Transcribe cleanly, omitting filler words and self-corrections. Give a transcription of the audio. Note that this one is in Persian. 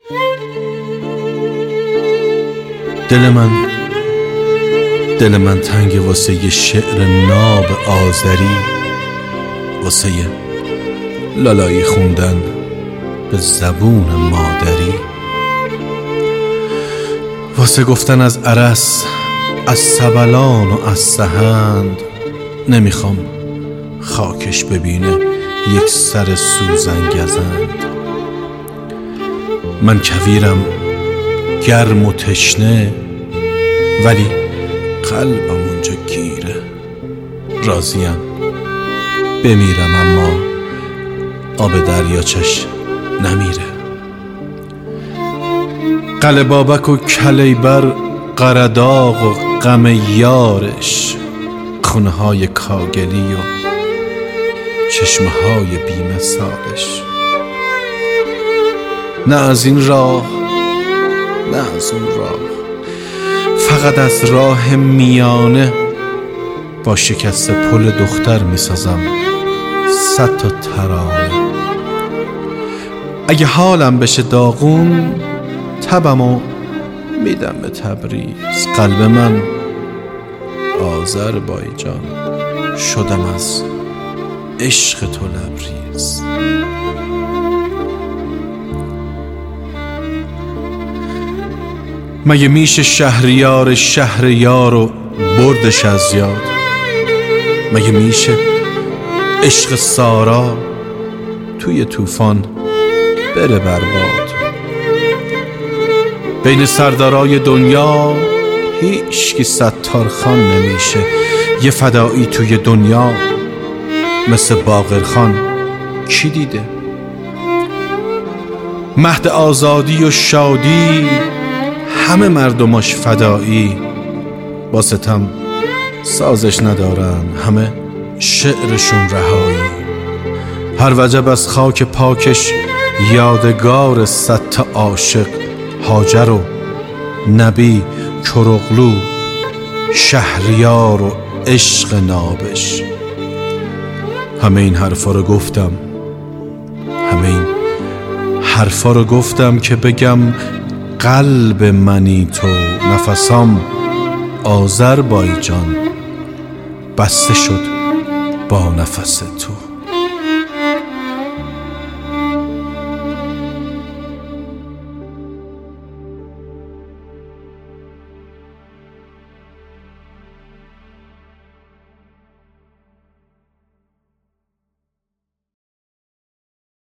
دل من تنگ واسه یه شعر ناب آذری، واسه یه لالایی خوندن به زبون مادری، واسه گفتن از ارس، از سبلان و از سهند. نمیخوام خاکش ببینه یک سر سوزن گزند. من کویرم گرم و تشنه، ولی قلبم اونجا گیره. راضیم بمیرم اما آب دریاچش نمیره. قلعه بابک و کلیبر، قرداغ و غم یارش، خونه های کاگلی و چشمه های بی‌مثالش. نه از این راه نه از اون راه، فقط از راه میانه با شکست پل دختر میسازم 100 تا ترانه. اگه حالم بشه داغون، تبمو میدم به تبریز. قلب من آذربایجان، شدم از عشق تو لبریز. مگه میشه شهریار شهریار رو بردش از یاد؟ مگه میشه عشق سارا توی طوفان بره برباد؟ بین سردارای دنیا هیچکی ستارخان نمیشه. یه فدایی توی دنیا مثل باقرخان کی دیده؟ مهد آزادی و شادی همه مردماش فدایی، با ستم سازش ندارن، همه شعرشون رهایی. هر وجب از خاک پاکش یادگار 100 تا عاشق، هاجر و نبی، کرغلو، شهریار و عشق نابش. همه این حرفا رو گفتم که بگم قلب منی تو، نفسام آذربایجان بسته شد با نفس تو.